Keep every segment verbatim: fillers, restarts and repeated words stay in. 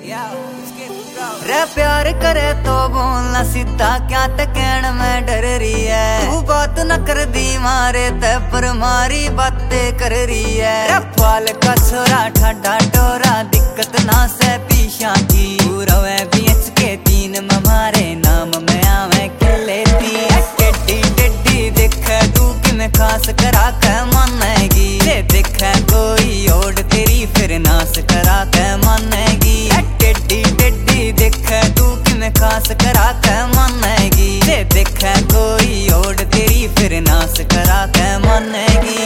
रे प्यार करे तो बोलना सीधा, क्या ते कहण में डर रही है। तू बात न कर दी मारे ते पर मारी बातें कर रही है। रे पाल का छोरा ठाडा टोरा, दिक्कत ना से पीछा की। तू रवे बीच के तीन में मारे नाम में आवे के लेती। टेडी टेडी देखे तू कि मैं खास करा के मानेगी। रे देखे कोई और तेरी फिर नाश करा के मानेगी। टेडी टेडी देखे तू कि मैं खास करा के मानेगी। रे देखे कोई और तेरी फिर नाश करा के मानेगी।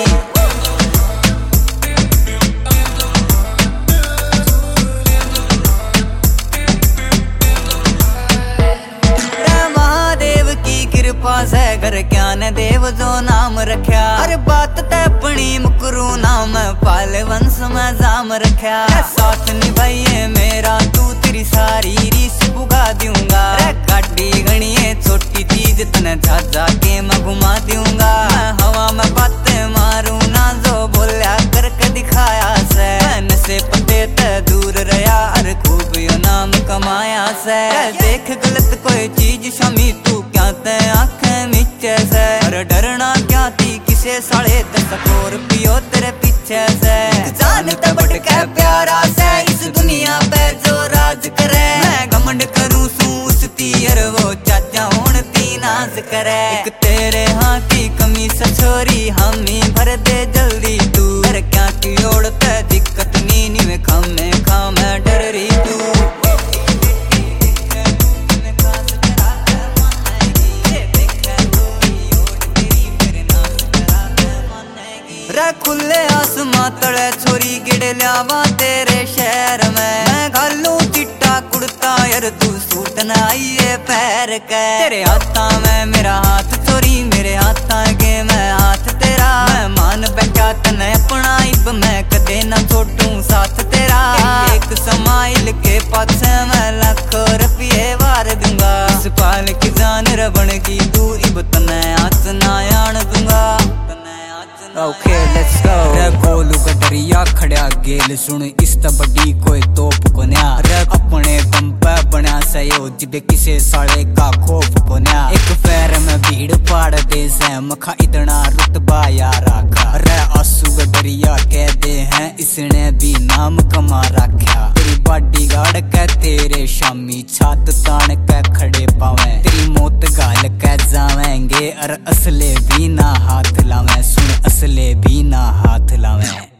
से घर क्या ने देव जो नाम रखा। अरे बात ते अपनी मुकरू नाम पाल वंश में जाम रखा। साथ निभाइए मेरा तू तेरी सारी रीस बुगा दूंगा। गाड़ी गणिए छोटी चीज तने जा जा के मैं घुमा दूंगा। मैं हवा में बातें मारू ना जो बोलिया करके दिखाया से। नशे पते ते दूर रहा अरे खूब यो नाम कमाया से। देख गलत कोई चीज शमी तू क्या ते आंखें नीचे से। अरे डरना क्या थी किसे साढ़े दस और पियो तेरे पीछे से। जानता बढ़ के प्यारा से इस दुनिया पे जो राज करे। मैं घमंड करूं सूस तीर वो चाचा होन ती नाज करे। एक तेरे हाँ की कमी से छोरी हामी भर दे जल्दी तू। अरे क्या की ओढ़ते दिक्कत नी नी में खामे खामे डर रही तू। रे खुले आसमां तले छोरी गिड़ लियावा तेरे शहर में। मैं घालू चिट्टा कुड़ता यार तू सूट न आइए पैर के। तेरे हाथा में मेरा हाथ छोरी मेरे हाथा के मैं हाथ तेरा। मैं मान बैठा तने अपना इब मैं कदे ना छोटू साथ तेरा। एक समाइल के पाछे मैं लाखों रुपये वार दूंगा। इस पाल की जान रबण की तू इब तने हाथ ना आन दूंगा। Okay, let's go. रे गोलू का दरिया खड़ा गेल सुन इस बड़ी कोई तोप को न्या। रे अपने दम पे बना सयो जिबे किसे साले का खोफ को न्या। एक पैर में भीड़ पाड़ दे से मखा इतना रुतबा यार रखा। रे आंसू का दरिया कहते हैं इसने भी नाम कमा रखा। तेरी बॉडी गार्ड के तेरे शामी छात तान के खड़े पावे। तेरी मौत गाल के जावेंगे और असले भी ना हाथ लावे। सुन असले भी ना हाथ लावे।